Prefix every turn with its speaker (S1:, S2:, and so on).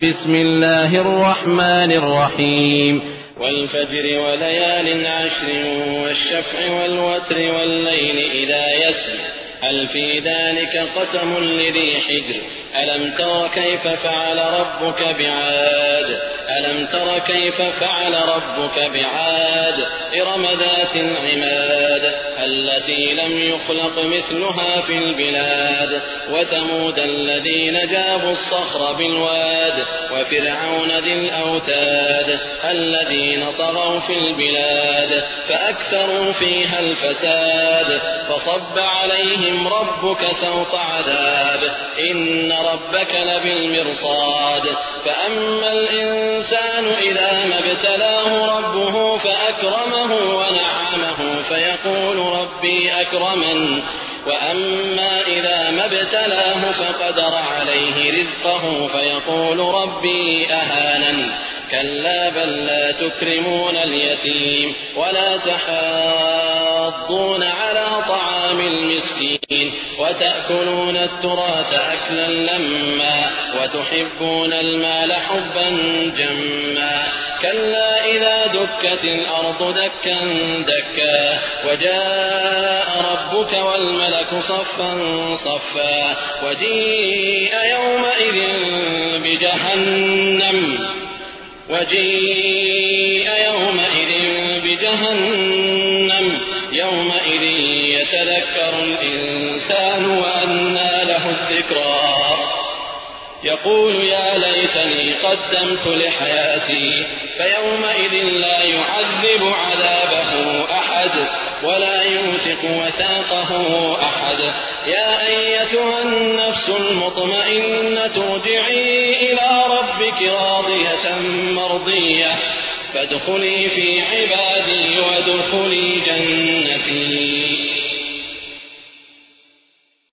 S1: بسم الله الرحمن الرحيم والفجر وليال عشر والشفع والوتر والليل إذا يسر هل في ذلك قسم لذي حجر ألم تر كيف فعل ربك بعاد ألم تر كيف فعل ربك بعاد إرم ذات العماد التي لم يخلق مثلها في البلاد وثمود الذين جابوا الصخر بالواد وفرعون ذي الأوتاد الذين طغوا في البلاد فأكثروا فيها الفساد فصب عليهم ربك سوط عذاب إن ربك لبالمرصاد فأما الإنسان إذا ما ابتلاه ربه فأكرمه ونعمه فيقول ربي أكرمن وأما إذا ما ابتلاه فقدر عليه رزقه فيقول ربي أهانن كلا بل لا تكرمون اليتيم ولا تحاضون على طعام المسكين وتأكلون التراث أكلا لما وتحبون المال حبا جما كلا إذا دكت الأرض دكا دكا وجاء ربك والملك صفا صفا وجيء يومئذ بجهنم يومئذ يتذكر الإنسان وأنى له الذكرى يقول يا ليتني قدمت لحياتي فيومئذ لا يعذب عذابه أحد ولا يوثق وثاقه أحد يا أيتها النفس المطمئنة ارجعي إلى ربك راضية مرضية فادخلي في عبادي